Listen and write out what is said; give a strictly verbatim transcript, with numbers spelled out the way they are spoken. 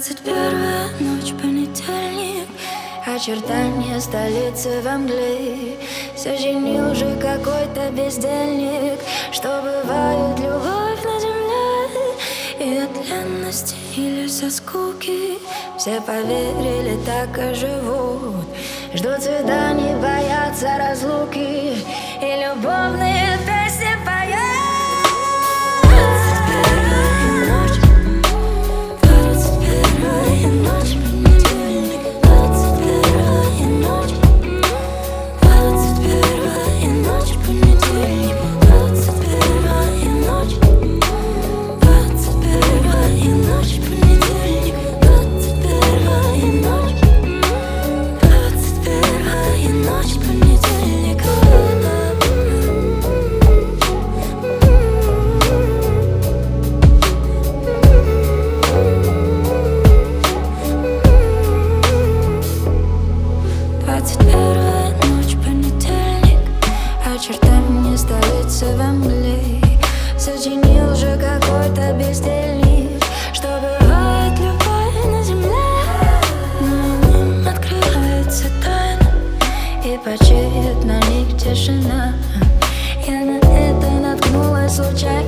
Двадцать первая ночь, понедельник. Очертания столицы во мгле. Сочинил же какой-то бездельник, что бывает любовь на земле. И от ленности или со скуки все поверили, так и живут. Ждут свиданий, боятся разлуки, и любовные песни поют. Двадцать первая ночь, понедельник. Очертания столицы во мгле. Сочинил же какой-то бездельник, что бывает любовь на земле. Но им открывается тайна, и почеет на них тишина. Я на это наткнулась случайно.